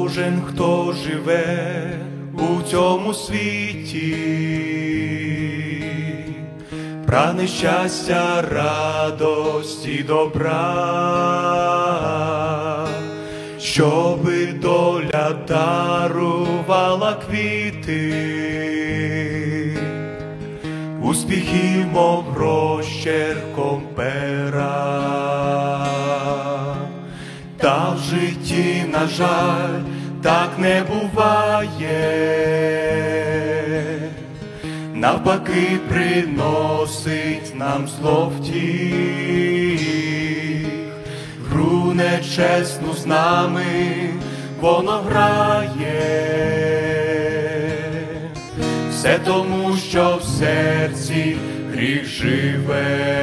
Кожен, хто живе у цьому світі, прагне щастя, радості, добра, щоби доля дарувала квіти, успіхів, мов розчерком пера. Та в житті, на жаль, так не буває, навпаки приносить нам зло втіх. Гру нечесну з нами воно грає, все тому, що в серці гріх живе.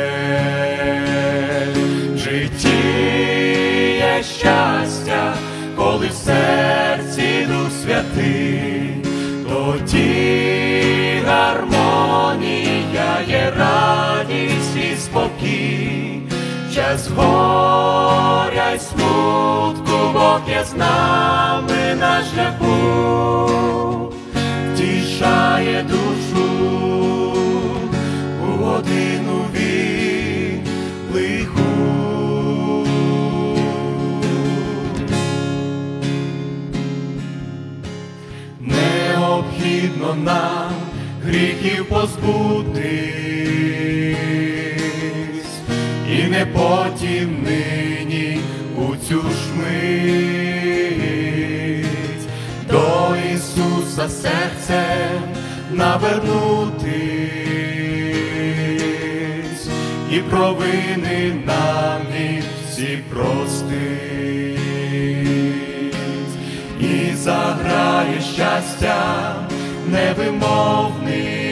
В житті є щастя, коли в серці Дух Святий, тоді гармонія є, радість і спокій. Час горя й смутку Бог є з нами на шляху, втішає душу у годину лиху. Необхідно нам гріхів позбутись, і не потім нині у цю ж мить до Ісуса серцем навернутись, і провини нам Він всі простить, і заграє щастя невимовний,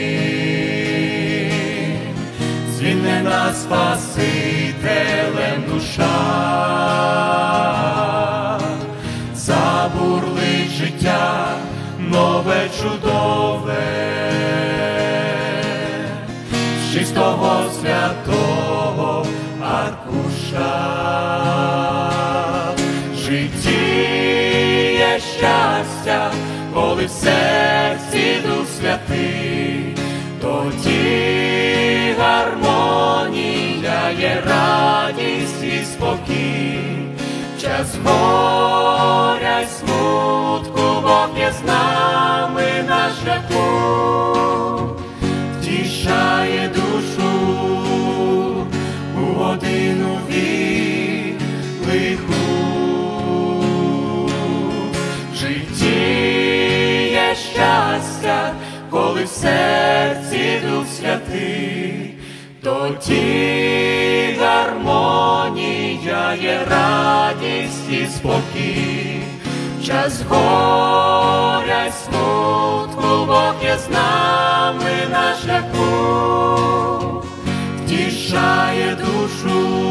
звільне нас Спасителем душа, забурлить життя нове, чудове, з чистого святого аркуша. В житті є щастя, коли в серці Дух Святий, тоді гармонія є, радість і спокій. Час горя й смутку Бог є з нами на шляху, втішає душу у годину лиху. В житті є щастя, коли в серці Дух Святий, тоді гармонія є, радість і спокій. Час горя й смутку Бог є з нами на шляху, втішає душу